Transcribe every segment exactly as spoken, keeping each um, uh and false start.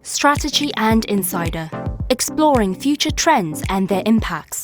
Strategy and Insider, exploring future trends and their impacts.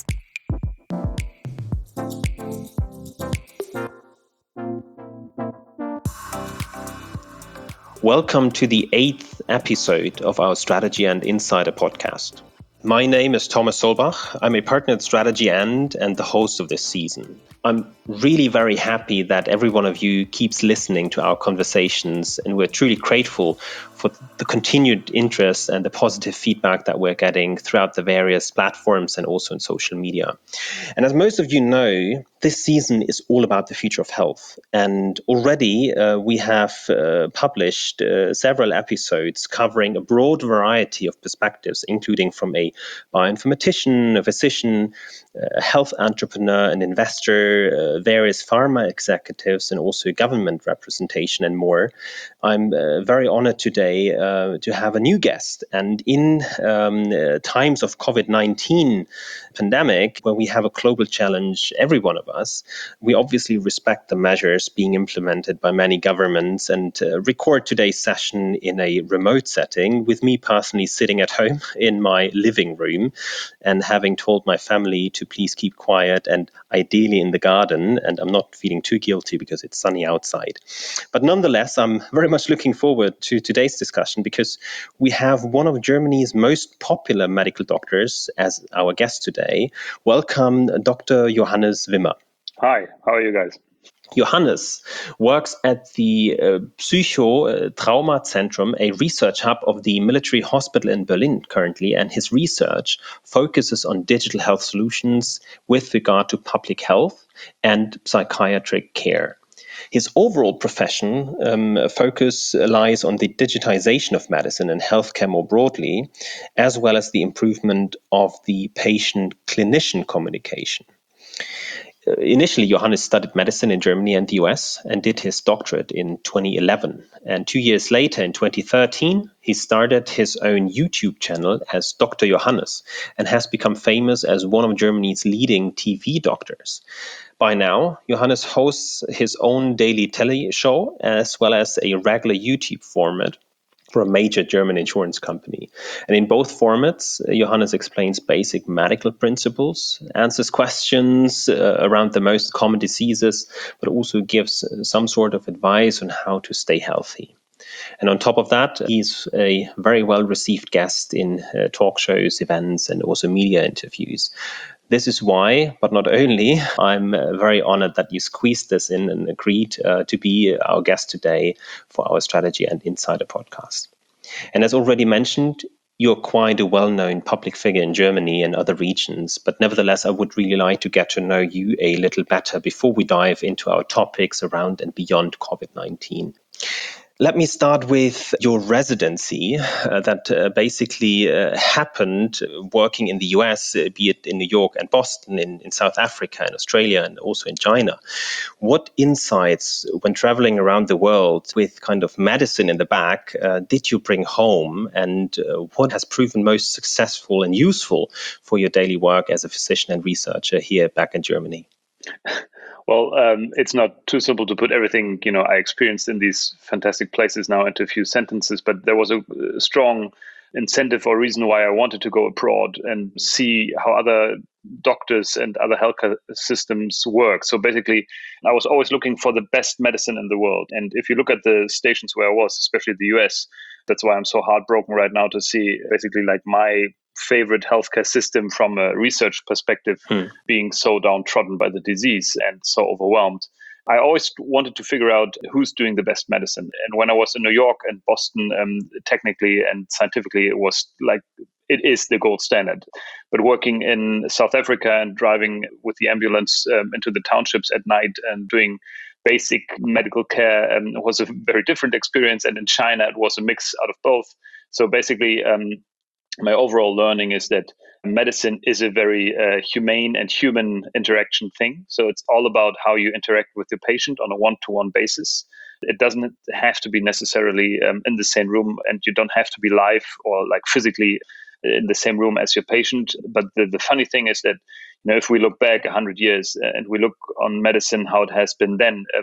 Welcome to the eighth episode of our Strategy and Insider podcast. My name is Thomas Solbach. I'm a partner at Strategy and and the host of this season. I'm really very happy that every one of you keeps listening to our conversations, and we're truly grateful for the continued interest and the positive feedback that we're getting throughout the various platforms and also in social media. And as most of you know, this season is all about the future of health. And already uh, we have uh, published uh, several episodes covering a broad variety of perspectives, including from a bioinformatician, a physician, a health entrepreneur, an investor, uh, various pharma executives, and also government representation and more. I'm uh, very honored today uh, to have a new guest. And in um, uh, times of COVID nineteen pandemic, where we have a global challenge, every one of us, we obviously respect the measures being implemented by many governments and uh, record today's session in a remote setting, with me personally sitting at home in my living room and having told my family to please keep quiet and ideally in the garden. And I'm not feeling too guilty because it's sunny outside. But nonetheless, I'm very much looking forward to today's discussion because we have one of Germany's most popular medical doctors as our guest today. Welcome, Doctor Johannes Wimmer. Hi, how are you guys? Johannes works at the uh, Psycho-Trauma Zentrum, a research hub of the military hospital in Berlin currently, and his research focuses on digital health solutions with regard to public health and psychiatric care. His overall profession um, focus lies on the digitization of medicine and healthcare more broadly, as well as the improvement of the patient-clinician communication. Uh, initially, Johannes studied medicine in Germany and the U S and did his doctorate in twenty eleven. And two years later, in twenty thirteen, he started his own YouTube channel as Doctor Johannes and has become famous as one of Germany's leading T V doctors. By now, Johannes hosts his own daily tele show as well as a regular YouTube format for a major German insurance company. And in both formats, Johannes explains basic medical principles, answers questions uh, around the most common diseases, but also gives some sort of advice on how to stay healthy. And on top of that, he's a very well-received guest in uh, talk shows, events, and also media interviews. This is why, but not only, I'm uh, very honored that you squeezed this in and agreed uh, to be our guest today for our Strategy and Insider podcast. And as already mentioned, you're quite a well-known public figure in Germany and other regions, but nevertheless, I would really like to get to know you a little better before we dive into our topics around and beyond COVID nineteen. Let me start with your residency uh, that uh, basically uh, happened working in the U S, uh, be it in New York and Boston, in, in South Africa and Australia, and also in China. What insights, when traveling around the world with kind of medicine in the back, uh, did you bring home? And uh, what has proven most successful and useful for your daily work as a physician and researcher here back in Germany? Well, um, it's not too simple to put everything, you know, I experienced in these fantastic places now into a few sentences, but there was a, a strong incentive or reason why I wanted to go abroad and see how other doctors and other healthcare systems work. So basically, I was always looking for the best medicine in the world. And if you look at the stations where I was, especially the U S, that's why I'm so heartbroken right now to see basically like my favorite healthcare system from a research perspective hmm. being so downtrodden by the disease and so overwhelmed. I always wanted to figure out who's doing the best medicine. And when I was in New York and Boston, um, technically and scientifically, it was like, it is the gold standard. But working in South Africa and driving with the ambulance um, into the townships at night and doing basic medical care um, was a very different experience. And in China, it was a mix out of both. So basically, um, my overall learning is that medicine is a very uh, humane and human interaction thing. So it's all about how you interact with the patient on a one-to-one basis. It doesn't have to be necessarily um, in the same room, and you don't have to be live or like physically in the same room as your patient. But the, the funny thing is that, you know, if we look back one hundred years and we look on medicine, how it has been then, um,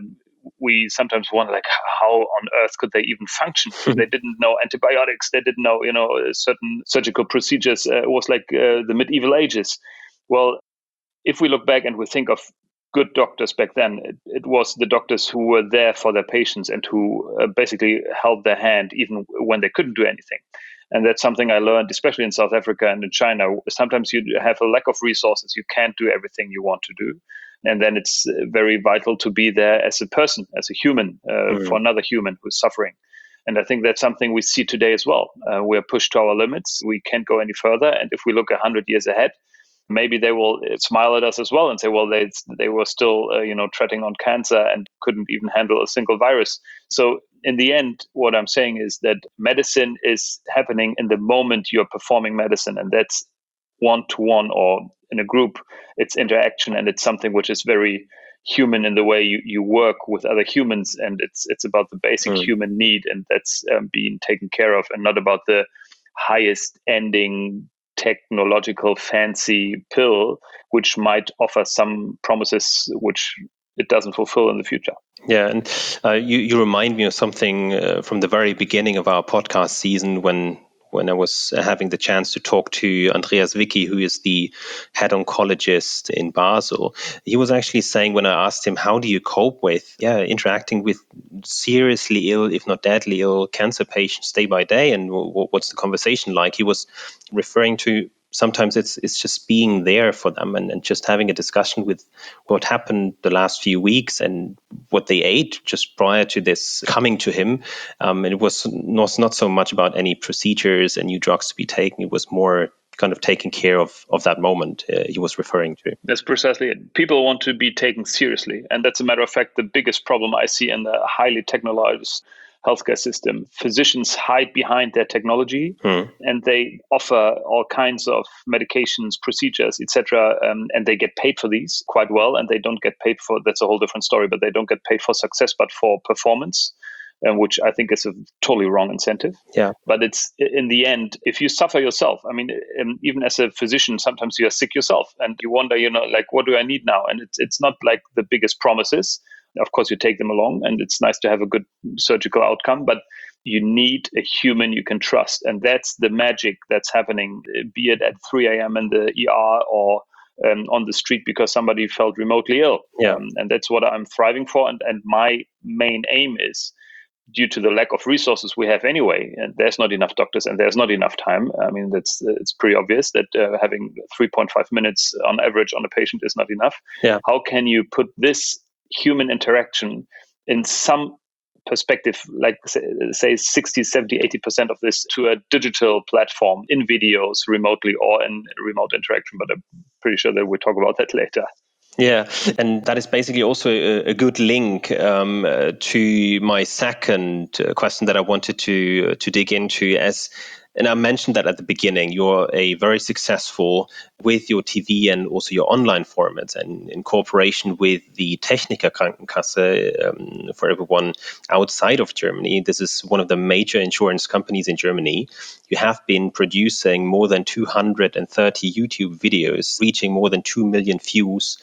we sometimes wonder, like, how on earth could they even function? They didn't know antibiotics. They didn't know, you know, certain surgical procedures. Uh, it was like uh, the medieval ages. Well, if we look back and we think of good doctors back then, it, it was the doctors who were there for their patients and who uh, basically held their hand even when they couldn't do anything. And that's something I learned, especially in South Africa and in China. Sometimes you have a lack of resources. You can't do everything you want to do. And then it's very vital to be there as a person, as a human, uh, mm. for another human who's suffering. And I think that's something we see today as well. Uh, we're pushed to our limits. We can't go any further. And if we look one hundred years ahead, maybe they will smile at us as well and say, well, they they were still, uh, you know, treading on cancer and couldn't even handle a single virus. So in the end, what I'm saying is that medicine is happening in the moment you're performing medicine, and that's one-to-one or in a group. It's interaction, and it's something which is very human in the way you, you work with other humans, and it's it's about the basic mm. human need, and that's um, being taken care of, and not about the highest ending technological fancy pill, which might offer some promises which it doesn't fulfill in the future. Yeah, and uh, you, you remind me of something uh, from the very beginning of our podcast season when when I was having the chance to talk to Andreas Wicki, who is the head oncologist in Basel. He was actually saying, when I asked him, how do you cope with yeah interacting with seriously ill, if not deadly ill, cancer patients day by day, and w- what's the conversation like? He was referring to sometimes it's it's just being there for them and, and just having a discussion with what happened the last few weeks and what they ate just prior to this coming to him. Um, and it was not, not so much about any procedures and new drugs to be taken. It was more kind of taking care of, of that moment uh, he was referring to. That's precisely it. People want to be taken seriously. And that's a matter of fact, the biggest problem I see in the highly technologized healthcare system. Physicians hide behind their technology hmm. and they offer all kinds of medications, procedures, et cetera. Um, and they get paid for these quite well. And they don't get paid for, that's a whole different story, but they don't get paid for success, but for performance. Um, which I think is a totally wrong incentive. Yeah. But it's in the end, if you suffer yourself, I mean, um, even as a physician, sometimes you are sick yourself and you wonder, you know, like, what do I need now? And it's it's not like the biggest promises. Of course, you take them along and it's nice to have a good surgical outcome, but you need a human you can trust. And that's the magic that's happening, be it at three a.m. in the E R or Um, on the street because somebody felt remotely ill. Yeah. Um, and that's what I'm thriving for. And, and my main aim is, due to the lack of resources we have anyway, and there's not enough doctors and there's not enough time. I mean, that's it's pretty obvious that uh, having three point five minutes on average on a patient is not enough. Yeah. How can you put this human interaction in some perspective, like say, say sixty, seventy, eighty percent of this to a digital platform in videos remotely or in remote interaction? But I'm pretty sure that we'll talk about that later. Yeah, and that is basically also a, a good link um, uh, to my second uh, question that I wanted to uh, to dig into. As and I mentioned that at the beginning, you're a very successful with your T V and also your online formats, and in cooperation with the Techniker Krankenkasse um, for everyone outside of Germany. This is one of the major insurance companies in Germany. You have been producing more than two hundred thirty YouTube videos, reaching more than two million views,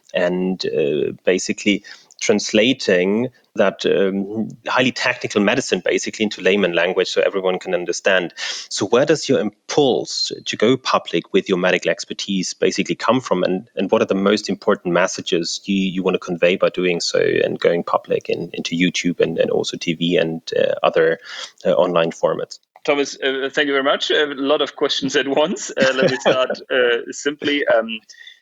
and uh, basically translating that um, highly technical medicine basically into layman language so everyone can understand. So where does your impulse to go public with your medical expertise basically come from, and, and what are the most important messages you, you want to convey by doing so and going public in, into YouTube and, and also T V and uh, other uh, online formats? Thomas, uh, thank you very much. A lot of questions at once. Uh, let me start uh, simply. Um,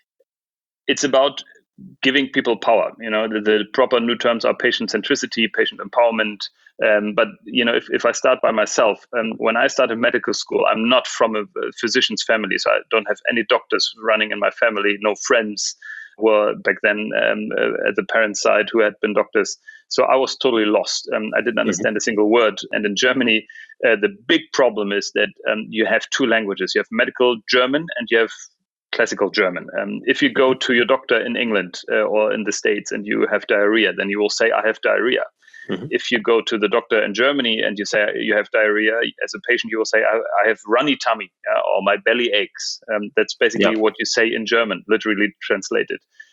it's about giving people power. You know, the, the proper new terms are patient centricity, patient empowerment. Um, but, you know, if, if I start by myself, um, when I started medical school, I'm not from a, a physician's family. So I don't have any doctors running in my family, no friends were back then um, uh, at the parents' side who had been doctors. So I was totally lost. Um, I didn't understand mm-hmm. a single word. And in Germany, uh, the big problem is that um, you have two languages. You have medical German and you have classical German. Um, if you go to your doctor in England uh, or in the States and you have diarrhea, then you will say, I have diarrhea. Mm-hmm. If you go to the doctor in Germany and you say you have diarrhea, as a patient, you will say, I, I have runny tummy, yeah, or my belly aches. Um, that's basically yeah. what you say in German, literally translated.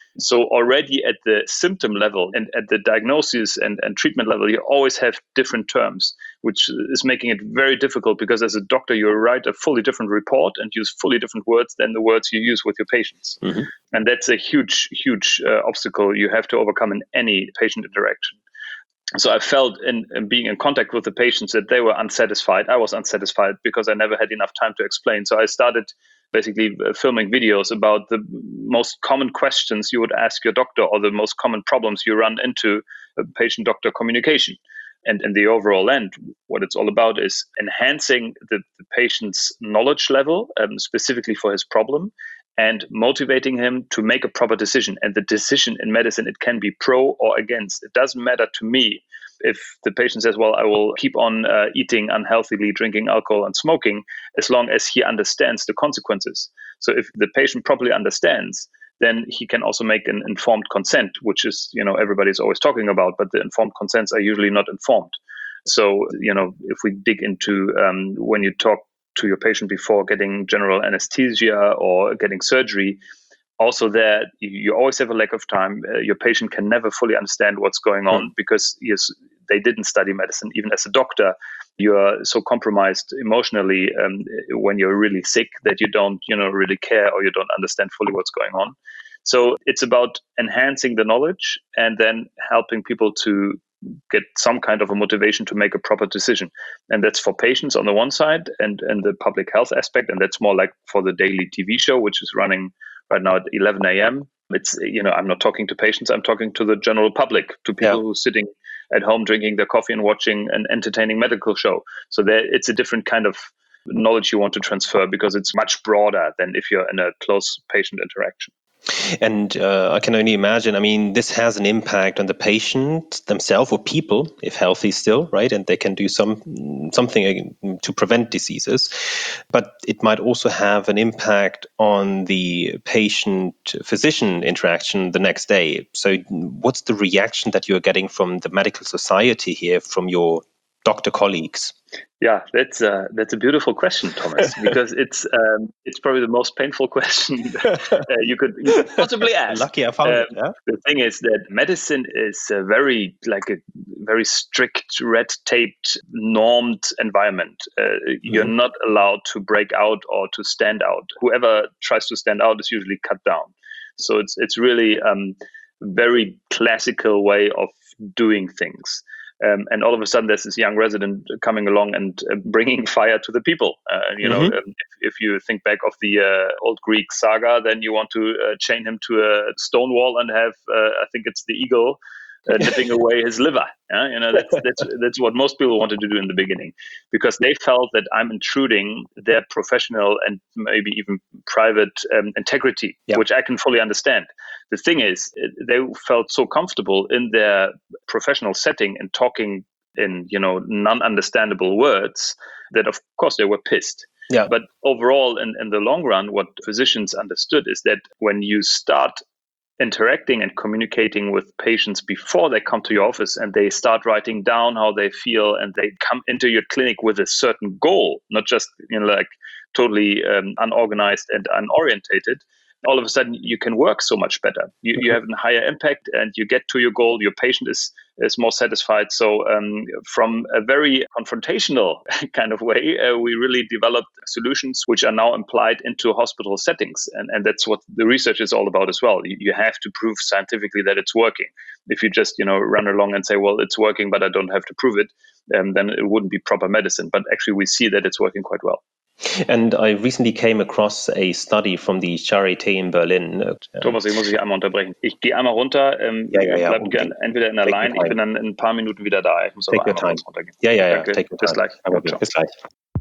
So already at the symptom level and at the diagnosis and, and treatment level, you always have different terms, which is making it very difficult because as a doctor, you write a fully different report and use fully different words than the words you use with your patients. Mm-hmm. And that's a huge, huge uh, obstacle you have to overcome in any patient interaction. So I felt in, in being in contact with the patients that they were unsatisfied. I was unsatisfied because I never had enough time to explain. So I started basically filming videos about the most common questions you would ask your doctor or the most common problems you run into patient-doctor communication. And in the overall end, what it's all about is enhancing the, the patient's knowledge level, um, specifically for his problem, and motivating him to make a proper decision. And the decision in medicine, it can be pro or against. It doesn't matter to me if the patient says, well, I will keep on uh, eating unhealthily, drinking alcohol and smoking, as long as he understands the consequences. So if the patient properly understands, then he can also make an informed consent, which is, you know, everybody's always talking about, but the informed consents are usually not informed. So, you know, if we dig into um, when you talk to your patient before getting general anesthesia or getting surgery, also there, you always have a lack of time. Uh, your patient can never fully understand what's going on mm. because yes, they didn't study medicine. Even as a doctor, you're so compromised emotionally um, when you're really sick that you don't, you know, really care or you don't understand fully what's going on. So it's about enhancing the knowledge and then helping people to get some kind of a motivation to make a proper decision. And that's for patients on the one side and, and the public health aspect. And that's more like for the daily T V show, which is running right now at eleven a.m. It's, you know, I'm not talking to patients, I'm talking to the general public, to people yeah. who are sitting at home drinking their coffee and watching an entertaining medical show. So there, it's a different kind of knowledge you want to transfer because it's much broader than if you're in a close patient interaction. And uh, I can only imagine, I mean, this has an impact on the patient themselves or people, if healthy still, right? And they can do some something to prevent diseases. But it might also have an impact on the patient-physician interaction the next day. So what's the reaction that you're getting from the medical society here, from your doctor colleagues? Yeah, that's a, that's a beautiful question, Thomas, because it's um, it's probably the most painful question uh, you, could, you could possibly ask. Lucky I found um, it. Yeah? The thing is that medicine is a very like a very strict, red-taped, normed environment. Uh, mm-hmm. You're not allowed to break out or to stand out. Whoever tries to stand out is usually cut down. So it's it's really um, very classical way of doing things. Um, and all of a sudden, there's this young resident coming along and uh, bringing fire to the people. Uh, you mm-hmm. know, um, if, if you think back of the uh, old Greek saga, then you want to uh, chain him to a stone wall and have, uh, I think it's the eagle, uh, nipping away his liver. Yeah? You know, that's that's that's what most people wanted to do in the beginning, because they felt that I'm intruding their professional and maybe even private um, integrity, yep. which I can fully understand. The thing is, they felt so comfortable in their professional setting and talking in, you know, non-understandable words that, of course, they were pissed. Yeah. But overall, in, in the long run, what physicians understood is that when you start interacting and communicating with patients before they come to your office and they start writing down how they feel and they come into your clinic with a certain goal, not just, you know, like totally um, unorganized and unorientated, all of a sudden you can work so much better. You, you have a higher impact and you get to your goal. Your patient is, is more satisfied. So um, from a very confrontational kind of way, uh, we really developed solutions which are now applied into hospital settings. And, and that's what the research is all about as well. You, you have to prove scientifically that it's working. If you just, you know, run along and say, well, it's working, but I don't have to prove it, um, then it wouldn't be proper medicine. But actually, we see that it's working quite well. And I recently came across a study from the Charité in Berlin. Thomas, ich muss dich einmal unterbrechen. Ich gehe einmal runter, ähm, ja, ja, ja, bleib gern entweder in der Line, ich bin dann in ein paar Minuten wieder da. Ich muss aber Take einmal kurz runtergehen. Ja, ja, ja. Danke, Take bis gleich. Bis gleich.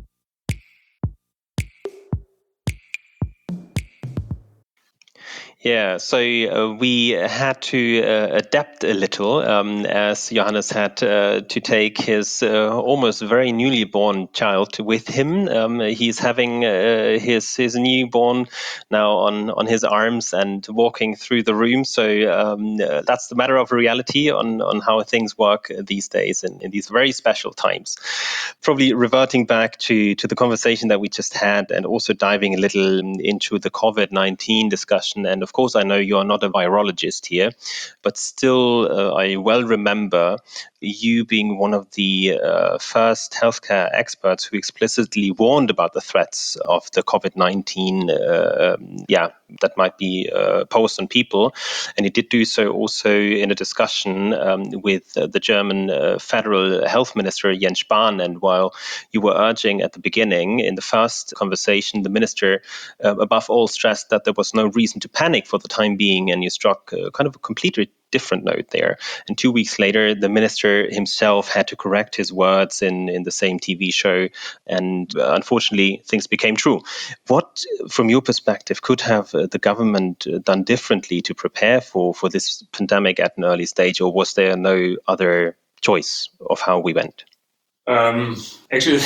Yeah, so uh, we had to uh, adapt a little um, as Johannes had uh, to take his uh, almost very newly born child with him. Um, he's having uh, his his newborn now on, on his arms and walking through the room. So um, uh, that's the matter of reality on, on how things work these days in, in these very special times. Probably reverting back to, to the conversation that we just had and also diving a little into the COVID nineteen discussion and of course, I know you are not a virologist here, but still, uh, I well remember you being one of the uh, first healthcare experts who explicitly warned about the threats of the COVID nineteen, uh, yeah, that might be uh, posed on people. And he did do so also in a discussion um, with uh, the German uh, federal health minister, Jens Spahn. And while you were urging at the beginning, in the first conversation, the minister, uh, above all, stressed that there was no reason to panic for the time being, and you struck uh, kind of a completely different note there. And two weeks later, the minister himself had to correct his words in, in the same T V show. And uh, unfortunately, things became true. What, from your perspective, could have uh, the government uh, done differently to prepare for, for this pandemic at an early stage? Or was there no other choice of how we went? Um, actually,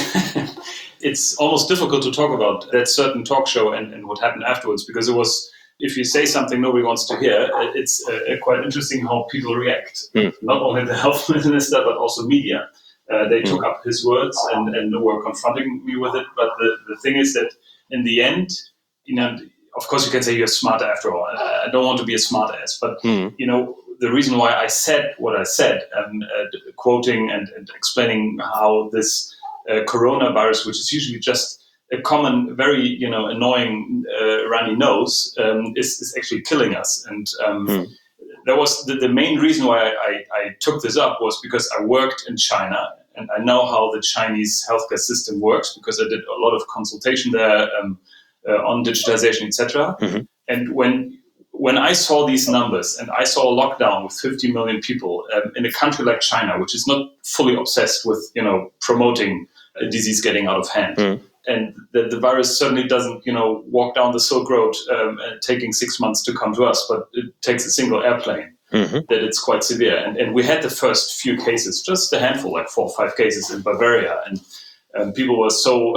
it's almost difficult to talk about that certain talk show and, and what happened afterwards, because it was, if you say something nobody wants to hear, it's uh, quite interesting how people react. Mm. Not only the health minister, but also media. Uh, they mm. took up his words and, and were confronting me with it. But the, the thing is that in the end, you know, of course you can say you're smarter after all. I don't want to be a smart ass, but mm. you know, the reason why I said what I said, um, uh, quoting and, and explaining how this uh, coronavirus, which is usually just a common, very, you know, annoying uh, runny nose, um, is, is actually killing us. And um, mm. that was the, the main reason why I, I, I took this up, was because I worked in China and I know how the Chinese healthcare system works, because I did a lot of consultation there um, uh, on digitization, et cetera. Mm-hmm. And when when I saw these numbers and I saw a lockdown with fifty million people um, in a country like China, which is not fully obsessed with, you know, promoting a disease getting out of hand. Mm. And the, the virus certainly doesn't, you know, walk down the Silk Road um, and taking six months to come to us, but it takes a single airplane. Mm-hmm. That it's quite severe. And, and we had the first few cases, just a handful, like four or five cases in Bavaria. And um, people were so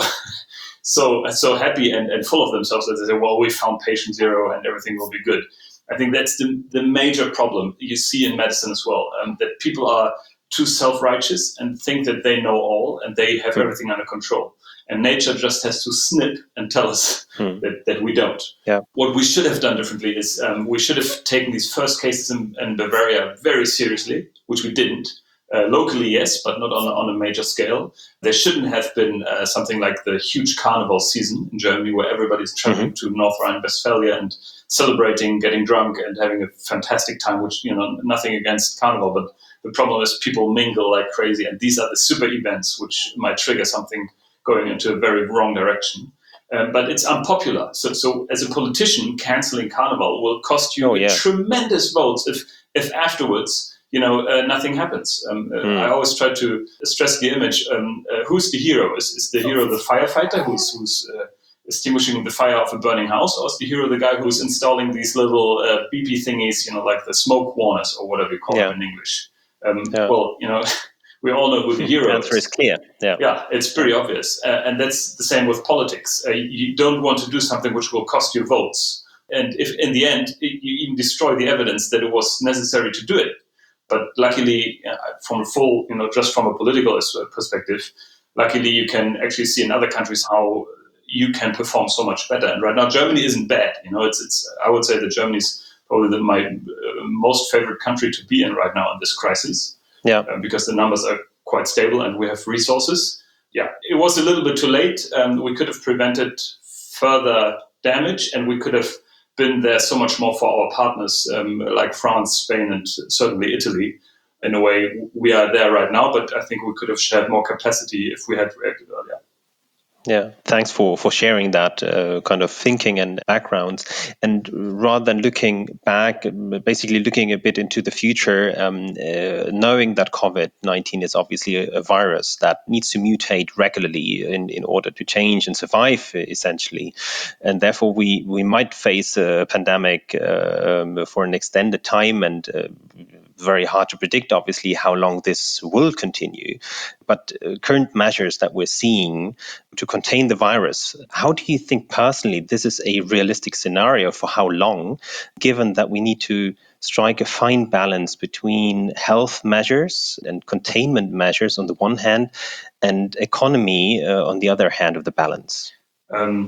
so so happy and, and full of themselves that they say, well, we found patient zero and everything will be good. I think that's the, the major problem you see in medicine as well, um, that people are too self-righteous and think that they know all and they have everything under control. And nature just has to snip and tell us hmm. that, that we don't. Yeah. What we should have done differently is um, we should have taken these first cases in, in Bavaria very seriously, which we didn't. Uh, locally, yes, but not on, on a major scale. There shouldn't have been uh, something like the huge carnival season in Germany where everybody's traveling mm-hmm. to North Rhine-Westphalia and celebrating, getting drunk and having a fantastic time, which, you know, nothing against carnival, but the problem is people mingle like crazy. And these are the super events which might trigger something going into a very wrong direction. Um, but it's unpopular. So, so as a politician, canceling carnival will cost you oh, yeah. tremendous votes if, if afterwards, you know, uh, nothing happens. Um, mm. I always try to stress the image. Um, uh, who's the hero? Is, is the hero the firefighter who's, who's uh, extinguishing the fire of a burning house, or is the hero the guy who's installing these little uh, B P thingies, you know, like the smoke warners or whatever you call yeah. them in English? Um, yeah. Well, you know, we all know who the hero the answer is. is clear. Yeah, yeah, it's pretty obvious. Uh, and that's the same with politics. Uh, you don't want to do something which will cost you votes. And if in the end, it, you even destroy the evidence that it was necessary to do it. But luckily, uh, from a full, you know, just from a political perspective, luckily you can actually see in other countries how you can perform so much better. And right now, Germany isn't bad. You know, it's it's. I would say that Germany is probably the, my uh, most favorite country to be in right now in this crisis. Yeah, uh, because the numbers are quite stable and we have resources. Yeah, it was a little bit too late. Um, we could have prevented further damage, and we could have been there so much more for our partners um, like France, Spain, and certainly Italy. In a way, we are there right now, but I think we could have shared more capacity if we had reacted earlier. Yeah, thanks for, for sharing that uh, kind of thinking and backgrounds. And rather than looking back, basically looking a bit into the future, um, uh, knowing that COVID nineteen is obviously a, a virus that needs to mutate regularly in, in order to change and survive, essentially. And therefore, we, we might face a pandemic uh, um, for an extended time, and uh, very hard to predict, obviously, how long this will continue. But uh, current measures that we're seeing to contain the virus, how do you think personally this is a realistic scenario for how long, given that we need to strike a fine balance between health measures and containment measures on the one hand and economy uh, on the other hand of the balance? Um,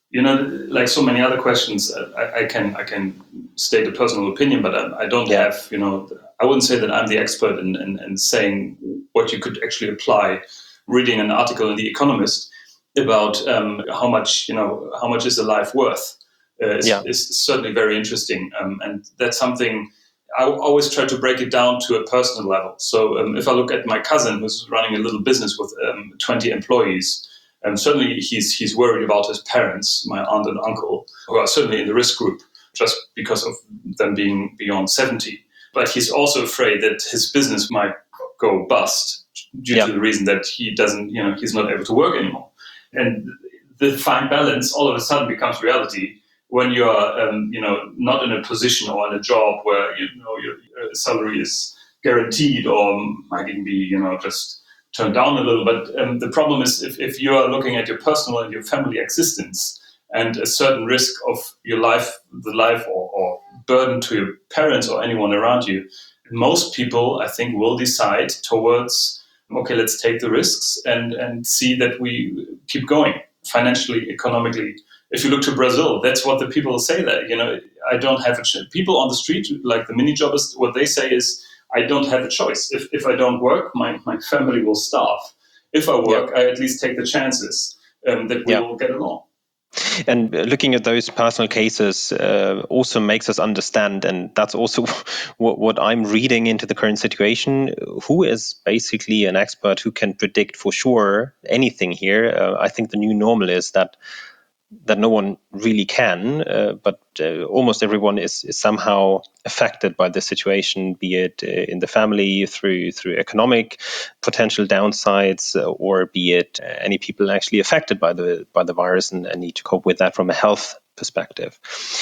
You know, like so many other questions, I, I can I can state a personal opinion, but I, I don't Yeah. have, you know, I wouldn't say that I'm the expert in, in, in saying what you could actually apply. Reading an article in The Economist about um, how much, you know, how much is a life worth uh, is, Yeah. is certainly very interesting, um, and that's something I always try to break it down to a personal level. So um, if I look at my cousin who's running a little business with um, twenty employees. Um, certainly, he's he's worried about his parents, my aunt and uncle, who are certainly in the risk group just because of them being beyond seventy. But he's also afraid that his business might go bust due Yeah. to the reason that he doesn't, you know, he's not able to work anymore. And the fine balance all of a sudden becomes reality when you are, um, you know, not in a position or in a job where, you know, your, your salary is guaranteed or might even be, you know, just turned down a little. But um, the problem is if, if you are looking at your personal and your family existence and a certain risk of your life, the life or, or burden to your parents or anyone around you, most people, I think, will decide towards, okay, let's take the risks and, and see that we keep going financially, economically. If you look to Brazil, that's what the people say there. You know, I don't have a ch- people on the street, like the mini jobbers, what they say is, I don't have a choice. If if I don't work, my, my family will starve. If I work, yeah. I at least take the chances um, that we yeah. will get along. And looking at those personal cases uh, also makes us understand, and that's also what, what I'm reading into the current situation, who is basically an expert who can predict for sure anything here. Uh, I think the new normal is that that no one really can, uh, but uh, almost everyone is, is somehow affected by the situation, be it uh, in the family through through economic potential downsides, uh, or be it uh, any people actually affected by the by the virus and, and need to cope with that from a health perspective.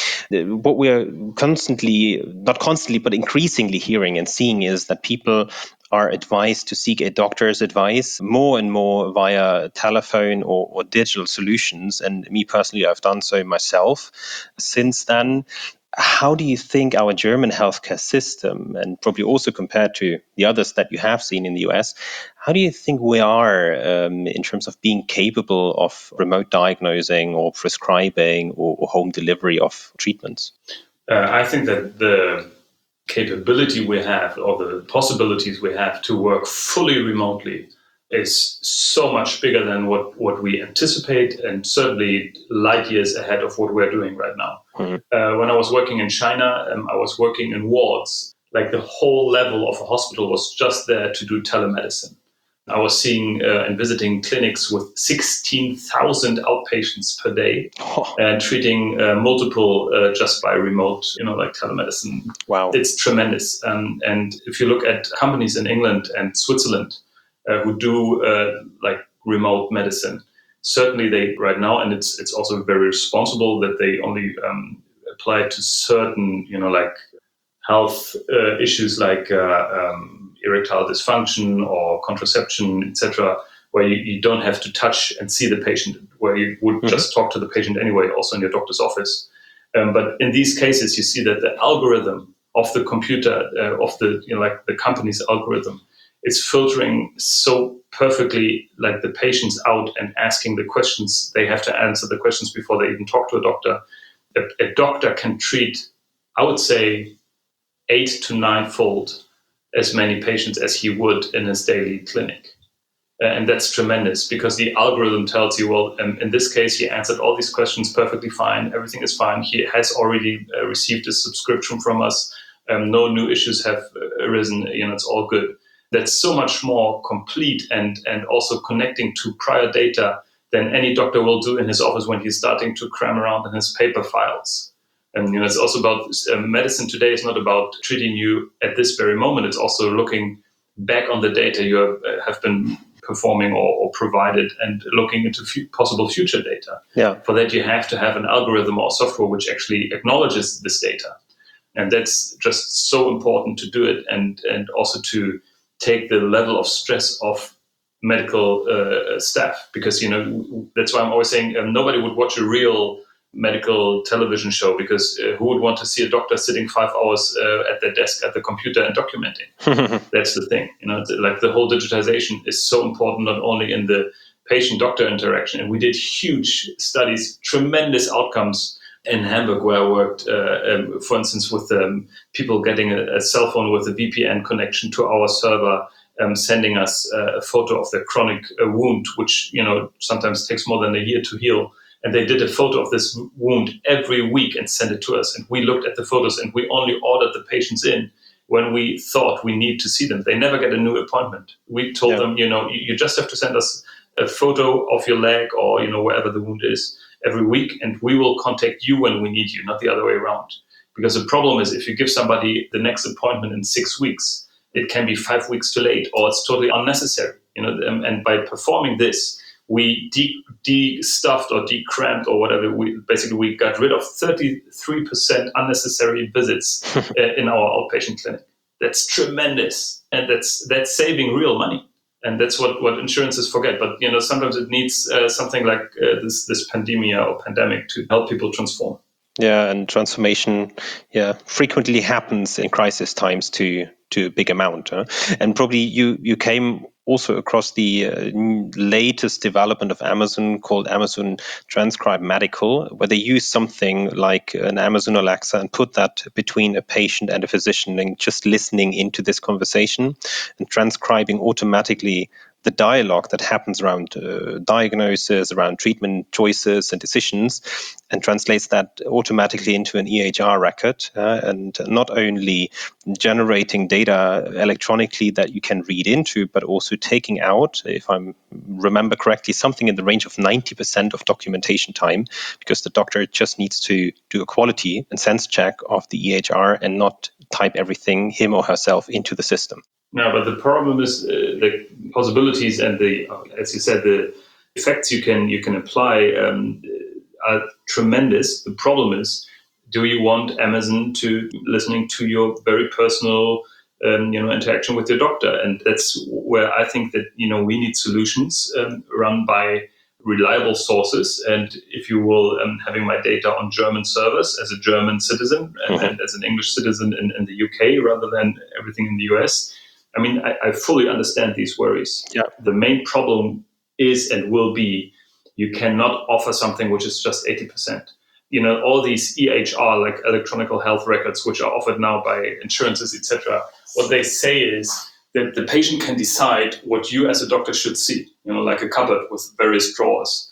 What we're constantly, not constantly, but increasingly hearing and seeing is that people are advised to seek a doctor's advice more and more via telephone or, or digital solutions. And me personally, I've done so myself since then. How do you think our German healthcare system, and probably also compared to the others that you have seen in the U S, how do you think we are um, in terms of being capable of remote diagnosing or prescribing or, or home delivery of treatments? Uh, I think that the capability we have or the possibilities we have to work fully remotely is so much bigger than what, what we anticipate, and certainly light years ahead of what we're doing right now. Mm-hmm. Uh, when I was working in China, um, I was working in wards. Like the whole level of a hospital was just there to do telemedicine. I was seeing uh, and visiting clinics with sixteen thousand outpatients per day, oh. and treating uh, multiple uh, just by remote, you know, like telemedicine. Wow. It's tremendous. Um, and if you look at companies in England and Switzerland uh, who do uh, like remote medicine, certainly they right now, and it's it's also very responsible that they only um, apply it to certain, you know, like health uh, issues like uh, um, erectile dysfunction or contraception, et cetera, where you, you don't have to touch and see the patient, where you would mm-hmm. just talk to the patient anyway, also in your doctor's office. Um, but in these cases, you see that the algorithm of the computer, uh, of the, you know, like the company's algorithm, it's filtering so perfectly like the patients out and asking the questions. They have to answer the questions before they even talk to a doctor. A, a doctor can treat, I would say, eight to nine-fold as many patients as he would in his daily clinic. Uh, and that's tremendous because the algorithm tells you, well, um, in this case, he answered all these questions perfectly fine. Everything is fine. He has already uh, received a subscription from us. Um, no new issues have uh, arisen. You know, it's all good. That's so much more complete and, and also connecting to prior data than any doctor will do in his office when he's starting to cram around in his paper files. And you know, it's also about uh, medicine today is not about treating you at this very moment. It's also looking back on the data you have, uh, have been performing or, or provided and looking into f- possible future data. Yeah. For that, you have to have an algorithm or software which actually acknowledges this data. And that's just so important to do it, and, and also to take the level of stress of medical uh, staff. Because, you know, that's why I'm always saying um, nobody would watch a real medical television show because uh, who would want to see a doctor sitting five hours uh, at their desk at the computer and documenting? That's the thing. You know, like the whole digitization is so important, not only in the patient-doctor interaction. And we did huge studies, tremendous outcomes in Hamburg, where I worked, uh, um, for instance, with um, people getting a, a cell phone with a V P N connection to our server, um, sending us uh, a photo of their chronic uh, wound, which, you know, sometimes takes more than a year to heal. And they did a photo of this wound every week and sent it to us. And we looked at the photos, and we only ordered the patients in when we thought we need to see them. They never get a new appointment. We told Yeah. them, you know, you, you just have to send us a photo of your leg or, you know, wherever the wound is every week, and we will contact you when we need you, not the other way around. Because the problem is, if you give somebody the next appointment in six weeks, it can be five weeks too late, or it's totally unnecessary. You know, and by performing this, we de- de-stuffed or de-cramped or whatever. We basically we got rid of thirty-three percent unnecessary visits in our outpatient clinic. That's tremendous, and that's that's saving real money. And that's what, what insurances forget. But, you know, sometimes it needs uh, something like uh, this this pandemia or pandemic to help people transform. Yeah, and transformation, yeah, frequently happens in crisis times to to a big amount. Huh? And probably you you came also across the uh, latest development of Amazon called Amazon Transcribe Medical, where they use something like an Amazon Alexa and put that between a patient and a physician, and just listening into this conversation and transcribing automatically the dialogue that happens around uh, diagnosis, around treatment choices and decisions, and translates that automatically into an E H R record, uh, and not only generating data electronically that you can read into, but also taking out, if I remember correctly, something in the range of ninety percent of documentation time, because the doctor just needs to do a quality and sense check of the E H R and not type everything him or herself into the system. No, but the problem is uh, the possibilities and the, as you said, the effects you can you can apply um, are tremendous. The problem is, do you want Amazon to listening to your very personal, um, you know, interaction with your doctor? And that's where I think that, you know, we need solutions um, run by reliable sources. And if you will, um, having my data on German servers as a German citizen and, Mhm. and as an English citizen in, in the U K rather than everything in the U S. I mean, I, I fully understand these worries. Yeah. The main problem is and will be you cannot offer something which is just eighty percent. You know, all these E H R, like electronic health records, which are offered now by insurances, et cetera, what they say is that the patient can decide what you as a doctor should see, you know, like a cupboard with various drawers.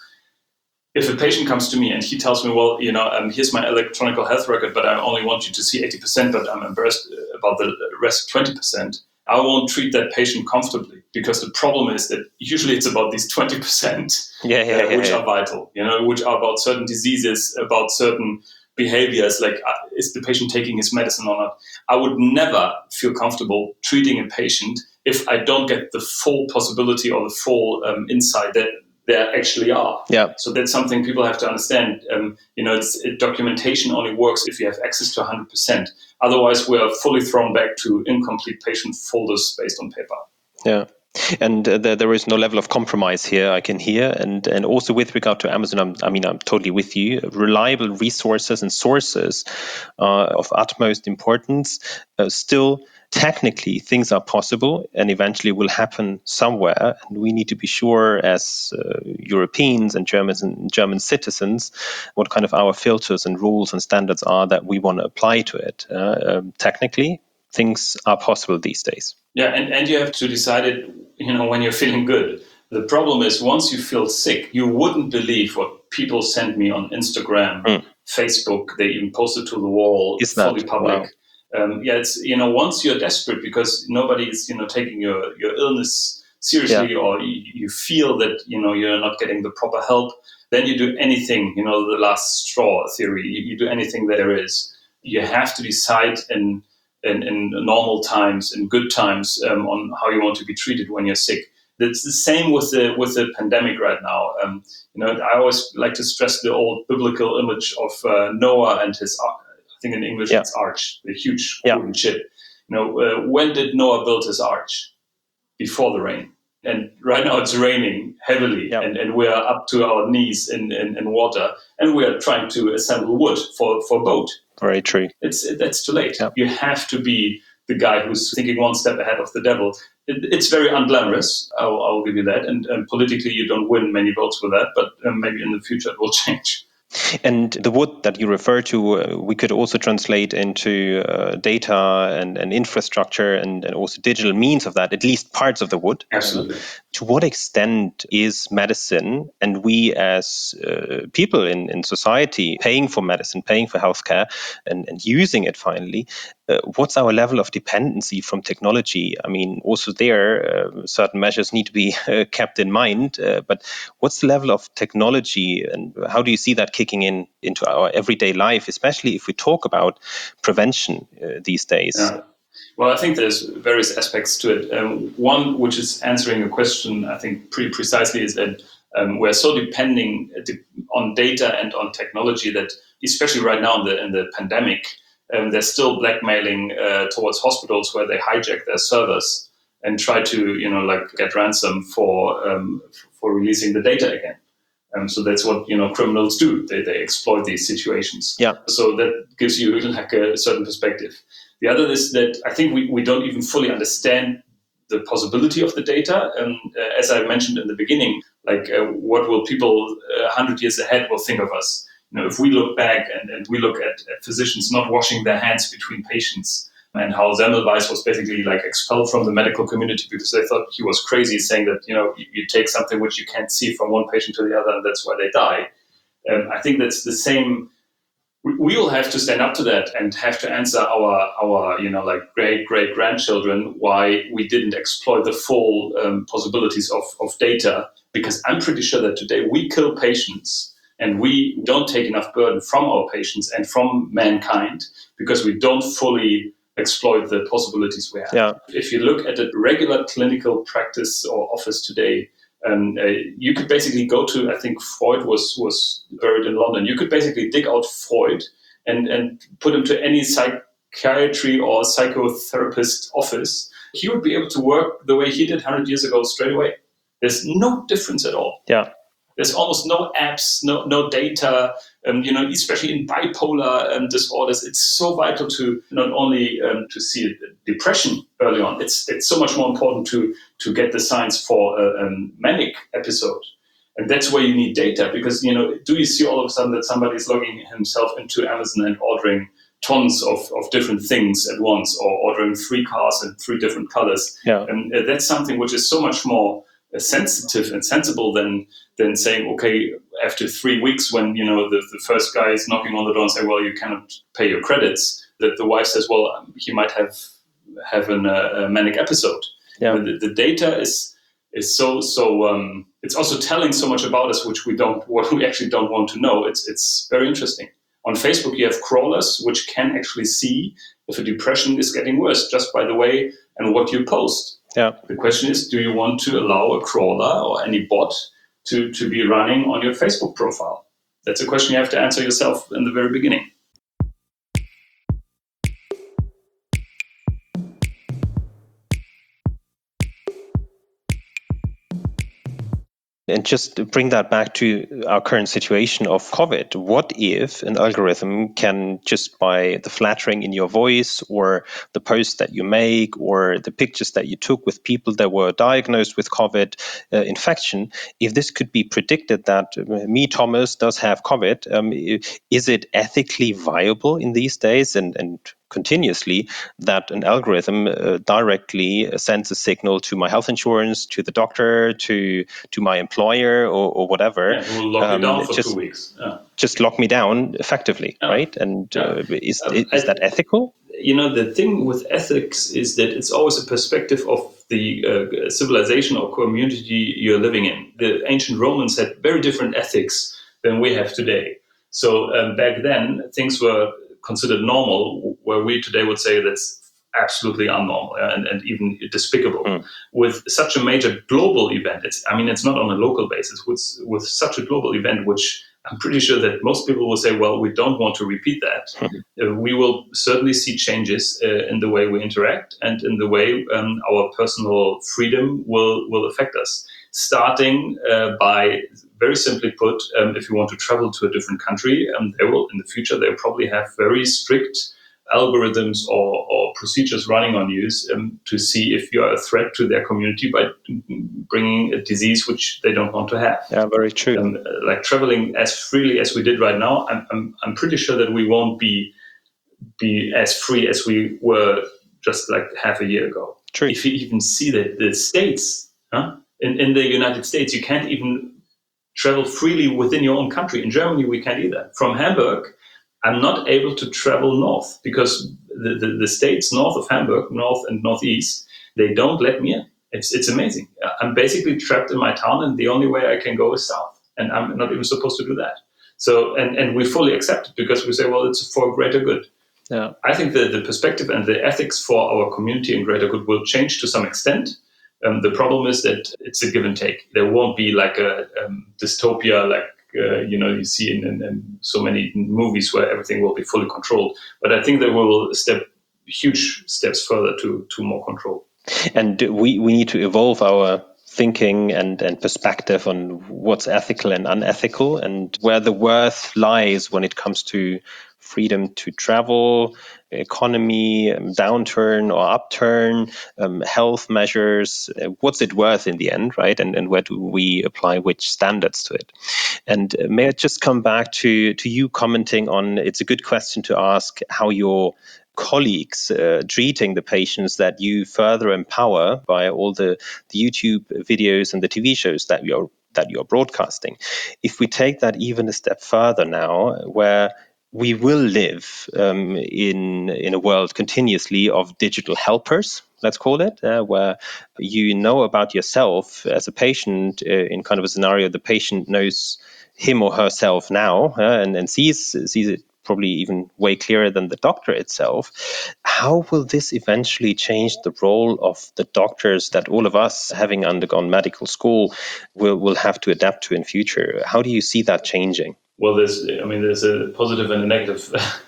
If a patient comes to me and he tells me, well, you know, um, here's my electronic health record, but I only want you to see eighty percent, but I'm embarrassed about the rest twenty percent, I won't treat that patient comfortably, because the problem is that usually it's about these twenty percent Yeah, yeah, uh, yeah, which yeah. are vital, you know, which are about certain diseases, about certain behaviors, like uh, is the patient taking his medicine or not. I would never feel comfortable treating a patient if I don't get the full possibility or the full um, insight that there actually are. Yeah. So that's something people have to understand. Um, you know, it's, it, documentation only works if you have access to one hundred percent. Otherwise, we are fully thrown back to incomplete patient folders based on paper. Yeah. And uh, there, there is no level of compromise here, I can hear. And and also with regard to Amazon, I'm, I mean, I'm totally with you. Reliable resources and sources are of utmost importance. Uh, still, technically, things are possible and eventually will happen somewhere. And we need to be sure, as uh, Europeans and Germans and German citizens, what kind of our filters and rules and standards are that we want to apply to it. Uh, um, technically, things are possible these days. Yeah, and, and you have to decide it, you know, when you're feeling good. The problem is, once you feel sick, you wouldn't believe what people send me on Instagram, Mm. Facebook. They even post it to the wall, Is that? fully public. Wow. Um, yeah, it's, you know, once you're desperate because nobody is, you know, taking your, your illness seriously, Yeah. or you, you feel that, you know, you're not getting the proper help, then you do anything, you know, the last straw theory. You, you do anything there is. You have to decide in In, in normal times, in good times, um, on how you want to be treated when you're sick. It's the same with the with the pandemic right now. Um, you know, I always like to stress the old biblical image of uh, Noah and his, I think in English Yeah. it's arch, the huge Yeah. wooden ship. You know, uh, when did Noah build his arch? Before the rain. And right now it's raining heavily, Yeah. and, and we are up to our knees in, in, in water, and we are trying to assemble wood for, for a boat. Very true. It's that's too late. Yeah. You have to be the guy who's thinking one step ahead of the devil. It, it's very unglamorous, I'll, I'll give you that. And, and politically, you don't win many votes with that, but um, maybe in the future it will change. And the wood that you refer to, uh, we could also translate into uh, data and, and infrastructure and, and also digital means of that, at least parts of the wood. Absolutely. Uh, to what extent is medicine and we as uh, people in, in society paying for medicine, paying for healthcare and, and using it finally, uh, what's our level of dependency from technology? I mean, also there, uh, certain measures need to be uh, kept in mind, uh, but what's the level of technology and how do you see that kicking in into our everyday life, especially if we talk about prevention uh, these days? Yeah. Well, I think there's various aspects to it. Um, one, which is answering a question, I think, pretty precisely, is that um, we're so depending on data and on technology that, especially right now in the in the pandemic, um, they're still blackmailing uh, towards hospitals where they hijack their servers and try to, you know, like get ransom for um, for releasing the data again. Um, so that's what, you know, criminals do. They they exploit these situations. Yeah. So that gives you like a certain perspective. The other is that I think we, we don't even fully understand the possibility of the data. And uh, as I mentioned in the beginning, like uh, what will people a uh, hundred years ahead will think of us? You know, if we look back and, and we look at, at physicians not washing their hands between patients, and how Semmelweis was basically like expelled from the medical community because they thought he was crazy, saying that, you know, you, you take something which you can't see from one patient to the other, and that's why they die. Um, I think that's the same. We will have to stand up to that and have to answer our, our you know, like great, great grandchildren why we didn't exploit the full um, possibilities of, of data, because I'm pretty sure that today we kill patients and we don't take enough burden from our patients and from mankind because we don't fully exploit the possibilities we have. Yeah. If you look at a regular clinical practice or office today, Um, uh, you could basically go to, I think Freud was was buried in London. You could basically dig out Freud and, and put him to any psychiatry or psychotherapist office. He would be able to work the way he did one hundred years ago straight away. There's no difference at all. Yeah. There's almost no apps, no no data, um, you know, especially in bipolar um, disorders. It's so vital to not only um, to see depression early on. It's it's so much more important to to get the signs for a, a manic episode, and that's where you need data. Because, you know, do you see all of a sudden that somebody is logging himself into Amazon and ordering tons of, of different things at once, or ordering three cars in three different colors? Yeah. And uh, that's something which is so much more sensitive and sensible than than saying, okay, after three weeks when, you know, the, the first guy is knocking on the door and saying, well, you cannot pay your credits, that the wife says, well, he might have have an, uh, a manic episode. Yeah. The, the data is is so so um, it's also telling so much about us which we don't what we actually don't want to know. It's it's very interesting. On Facebook, you have crawlers which can actually see if a depression is getting worse just by the way and what you post. Yeah. The question is, do you want to allow a crawler or any bot to, to be running on your Facebook profile? That's a question you have to answer yourself in the very beginning. And just to bring that back to our current situation of COVID, what if an algorithm can, just by the flattering in your voice or the posts that you make or the pictures that you took with people that were diagnosed with COVID uh, infection, if this could be predicted that uh, me, Thomas, does have COVID, um, is it ethically viable in these days and, and continuously that an algorithm uh, directly sends a signal to my health insurance, to the doctor, to to my employer, or, or whatever? Yeah, it will lock um, me down for just, two weeks. Yeah. Just lock me down effectively, Yeah. right? And Yeah. uh, is Um, is I- that ethical? You know, the thing with ethics is that it's always a perspective of the uh, civilization or community you're living in. The ancient Romans had very different ethics than we have today. So um, back then, things were considered normal, where we today would say that's absolutely unnormal and, and even despicable. Mm. With such a major global event, it's I mean, it's not on a local basis. With, with such a global event, which I'm pretty sure that most people will say, well, we don't want to repeat that. uh, we will certainly see changes uh, in the way we interact and in the way um, our personal freedom will, will affect us. Starting uh, by, very simply put, um, if you want to travel to a different country, um, they will, in the future, they'll probably have very strict algorithms or, or procedures running on you um, to see if you are a threat to their community by bringing a disease which they don't want to have. Yeah, very true. Um, like traveling as freely as we did right now, I'm, I'm, I'm pretty sure that we won't be be as free as we were just like half a year ago. True. If you even see that the states, huh? in, in the United States, you can't even travel freely within your own country. In Germany, we can't either. From Hamburg, I'm not able to travel north because the, the, the states north of Hamburg, north and northeast, they don't let me in. It's it's amazing. I'm basically trapped in my town, and the only way I can go is south, and I'm not even supposed to do that. So, and, and we fully accept it because we say, well, it's for greater good. Yeah. I think the, the perspective and the ethics for our community and greater good will change to some extent. Um, the problem is that it's a give and take. There won't be like a um, dystopia like uh, you know you see in, in, in so many movies where everything will be fully controlled. But I think that we will step huge steps further to to more control. And we, we need to evolve our thinking and, and perspective on what's ethical and unethical and where the worth lies when it comes to freedom to travel, economy, um, downturn or upturn, um, health measures. Uh, what's it worth in the end, right? And, and where do we apply which standards to it? And uh, may I just come back to, to you commenting on, it's a good question to ask how your colleagues uh, treating the patients that you further empower by all the, the YouTube videos and the T V shows that you're that you're broadcasting. If we take that even a step further now, where we will live um, in in a world continuously of digital helpers, let's call it, uh, where you know about yourself as a patient uh, in kind of a scenario the patient knows him or herself now uh, and, and sees sees it probably even way clearer than the doctor itself. How will this eventually change the role of the doctors that all of us, having undergone medical school, will, will have to adapt to in future? How do you see that changing? Well, there's, I mean, there's a positive and a negative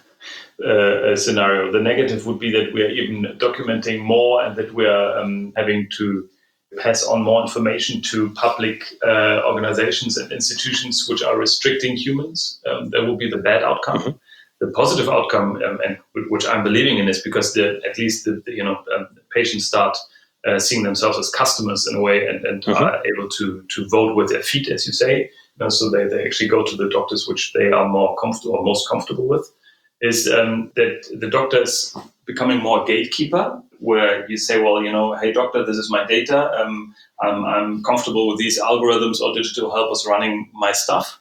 uh, scenario. The negative would be that we are even documenting more and that we are um, having to pass on more information to public uh, organizations and institutions which are restricting humans. Um, that will be the bad outcome. Mm-hmm. The positive outcome, um, and which I'm believing in, is because the, at least the, the you know um, patients start uh, seeing themselves as customers in a way, and, and mm-hmm. are able to to vote with their feet, as you say. You know, so they, they actually go to the doctors which they are more comfortable or most comfortable with. Is um, that the doctor is becoming more gatekeeper, where you say, well, you know, hey doctor, this is my data. Um, I'm, I'm comfortable with these algorithms or digital helpers running my stuff.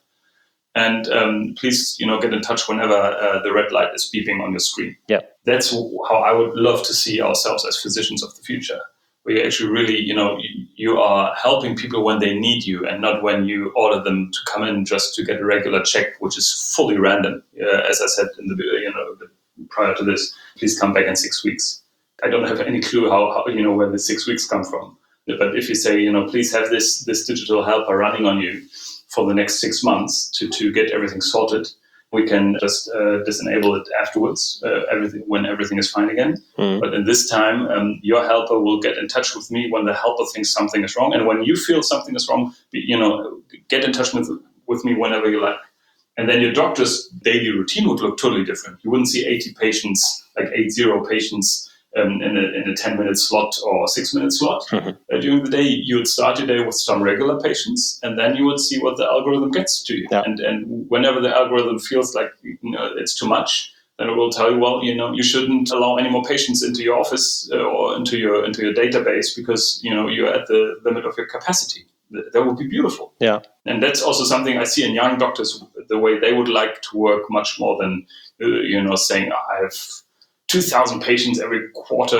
And um, please, you know, get in touch whenever uh, the red light is beeping on your screen. Yeah, that's how I would love to see ourselves as physicians of the future. Where you actually really, you know, you, you are helping people when they need you, and not when you order them to come in just to get a regular check, which is fully random. Uh, as I said in the, you know, the, prior to this, please come back in six weeks. I don't have any clue how, how you know where the six weeks come from. But if you say, you know, please have this this digital helper running on you for the next six months to, to get everything sorted, we can just uh, disable it afterwards, uh, everything when everything is fine again. Mm. But in this time, um, your helper will get in touch with me when the helper thinks something is wrong. And when you feel something is wrong, you know, get in touch with, with me whenever you like. And then your doctor's daily routine would look totally different. You wouldn't see eighty patients, like eight zero patients, Um, in a in a ten minute slot or six minute slot. Mm-hmm. Uh, during the day, you would start your day with some regular patients, and then you would see what the algorithm gets to you. Yeah. And and whenever the algorithm feels like, you know, it's too much, then it will tell you, well, you know, you shouldn't allow any more patients into your office uh, or into your into your database because, you know, you're at the limit of your capacity. That would be beautiful. Yeah. And that's also something I see in young doctors, the way they would like to work much more than, uh, you know, saying I have two thousand patients every quarter,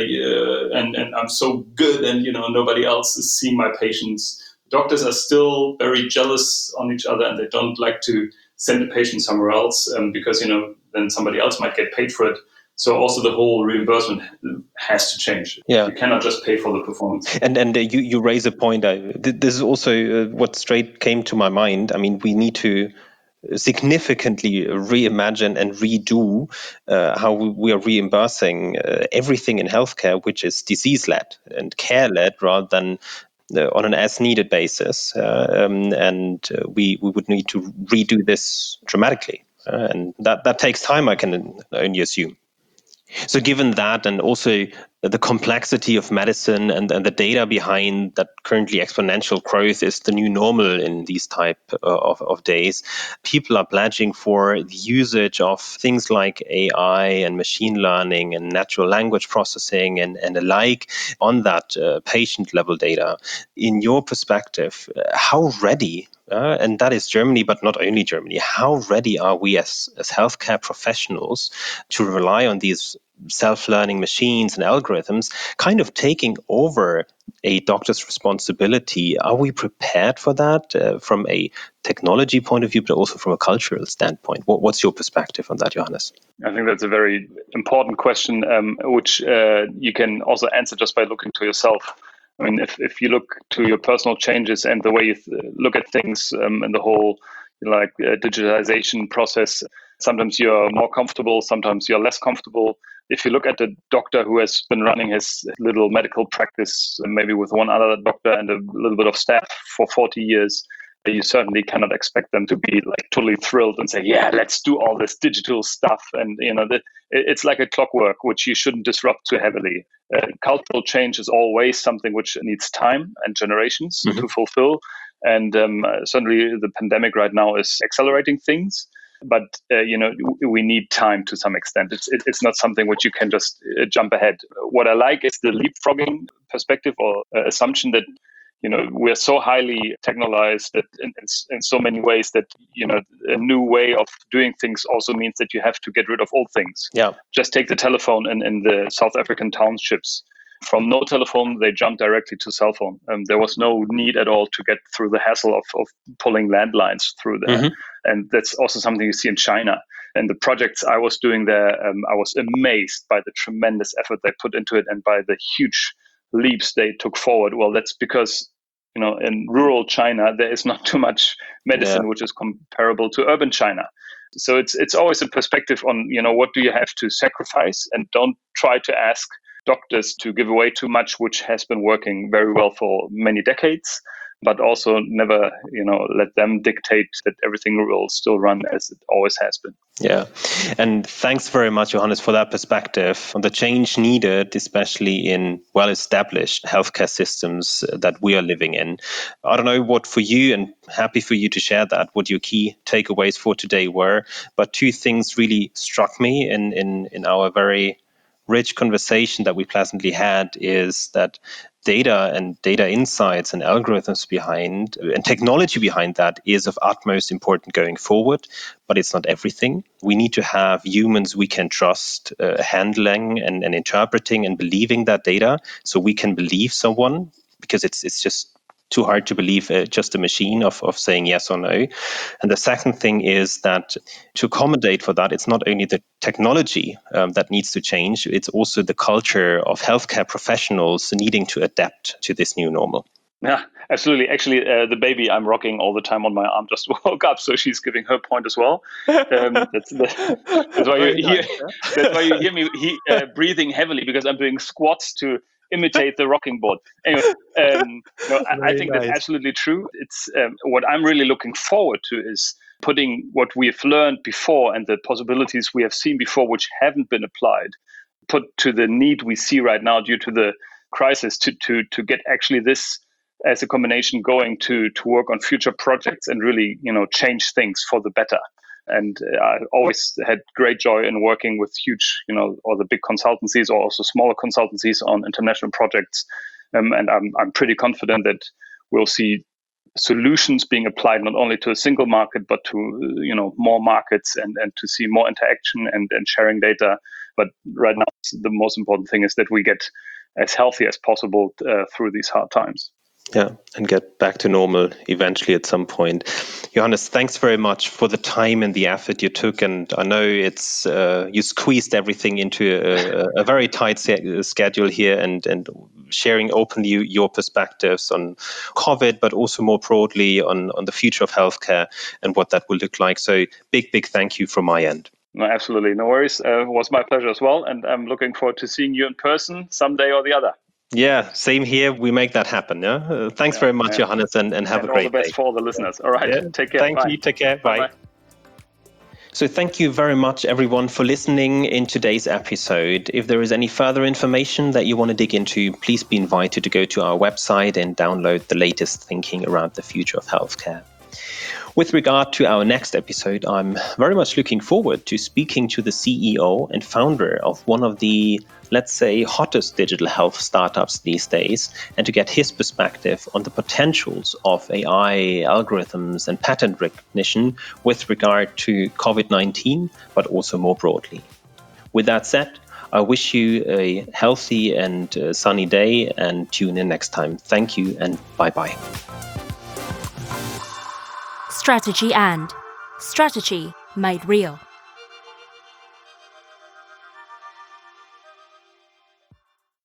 uh, and, and I'm so good, and, you know, nobody else is seeing my patients. Doctors are still very jealous on each other, and they don't like to send a patient somewhere else um, because, you know, then somebody else might get paid for it. So also the whole reimbursement has to change. Yeah. You cannot just pay for the performance. And and uh, you, you raise a point. I, this is also uh, what straight came to my mind. I mean, we need to significantly reimagine and redo uh, how we are reimbursing uh, everything in healthcare, which is disease-led and care-led rather than uh, on an as-needed basis. Uh, um, and uh, we, we would need to redo this dramatically. Uh, and that, that takes time, I can only assume. So given that, and also the complexity of medicine and, and the data behind that currently exponential growth is the new normal in these type of, of days, people are pledging for the usage of things like A I and machine learning and natural language processing and, and the like on that uh, patient level data. In your perspective, how ready Uh, and that is Germany, but not only Germany. How ready are we as, as healthcare professionals to rely on these self-learning machines and algorithms kind of taking over a doctor's responsibility? Are we prepared for that uh, from a technology point of view, but also from a cultural standpoint? What, what's your perspective on that, Johannes? I think that's a very important question, um, which uh, you can also answer just by looking to yourself. I mean, if, if you look to your personal changes and the way you th- look at things um, and the whole like uh, digitalization process, sometimes you're more comfortable, sometimes you're less comfortable. If you look at the doctor who has been running his little medical practice, maybe with one other doctor and a little bit of staff for forty years, you certainly cannot expect them to be like totally thrilled and say, yeah, let's do all this digital stuff. And, you know, the, it's like a clockwork, which you shouldn't disrupt too heavily. Uh, cultural change is always something which needs time and generations mm-hmm. to fulfill. And um, certainly the pandemic right now is accelerating things. But, uh, you know, we need time to some extent. It's it, it's not something which you can just uh, jump ahead. What I like is the leapfrogging perspective or uh, assumption that, you know, we're so highly technologized that in, in, in so many ways that, you know, a new way of doing things also means that you have to get rid of old things. Yeah. Just take the telephone in, in the South African townships. From no telephone, they jumped directly to cell phone. Um, there was no need at all to get through the hassle of, of pulling landlines through there. Mm-hmm. And that's also something you see in China. And the projects I was doing there, um, I was amazed by the tremendous effort they put into it and by the huge leaps they took forward. Well, that's because, you know, in rural China, there is not too much medicine, yeah. which is comparable to urban China. So it's it's always a perspective on, you know, what do you have to sacrifice, and don't try to ask doctors to give away too much, which has been working very well for many decades, but also never, you know, let them dictate that everything will still run as it always has been. Yeah. And thanks very much, Johannes, for that perspective on the change needed, especially in well-established healthcare systems that we are living in. I don't know what for you, and happy for you to share that, what your key takeaways for today were. But two things really struck me in, in, in our very rich conversation that we pleasantly had is that data and data insights and algorithms behind and technology behind that is of utmost importance going forward, but it's not everything. We need to have humans we can trust uh, handling and, and interpreting and believing that data, so we can believe someone, because it's it's just too hard to believe uh, just a machine of, of saying yes or no. And the second thing is that to accommodate for that, it's not only the technology um, that needs to change, it's also the culture of healthcare professionals needing to adapt to this new normal. Yeah, absolutely. Actually, uh, the baby I'm rocking all the time on my arm just woke up, so she's giving her point as well. Um, that's, the, that's, why you hear, that's why you hear me he, uh, breathing heavily, because I'm doing squats to imitate the rocking board. Anyway, um, no, I, I think nice. That's absolutely true. It's um, what I'm really looking forward to is putting what we've learned before and the possibilities we have seen before, which haven't been applied, put to the need we see right now due to the crisis, to to to get actually this as a combination going to to work on future projects and really, you know, change things for the better. And uh, I always had great joy in working with huge, you know, or the big consultancies or also smaller consultancies on international projects. Um, and I'm I'm pretty confident that we'll see solutions being applied not only to a single market, but to, you know, more markets, and, and to see more interaction and, and sharing data. But right now, the most important thing is that we get as healthy as possible uh, through these hard times. Yeah, and get back to normal eventually at some point. Johannes, thanks very much for the time and the effort you took. And I know it's uh, you squeezed everything into a, a very tight se- schedule here, and, and sharing openly your perspectives on COVID, but also more broadly on, on the future of healthcare and what that will look like. So big, big thank you from my end. No, absolutely. No worries. Uh, it was my pleasure as well. And I'm looking forward to seeing you in person someday or the other. Yeah, same here. We make that happen. Yeah. Uh, thanks yeah, very much, yeah. Johannes, and, and have and a great day. all the best day. For all the listeners. All right. Yeah. Take care. Thank Bye. you. Take care. Bye. Bye. So thank you very much, everyone, for listening in today's episode. If there is any further information that you want to dig into, please be invited to go to our website and download the latest thinking around the future of healthcare. With regard to our next episode, I'm very much looking forward to speaking to the C E O and founder of one of the, let's say, hottest digital health startups these days, and to get his perspective on the potentials of A I, algorithms, and pattern recognition with regard to COVID nineteen, but also more broadly. With that said, I wish you a healthy and uh, sunny day, and tune in next time. Thank you and bye-bye. Strategy and Strategy Made Real.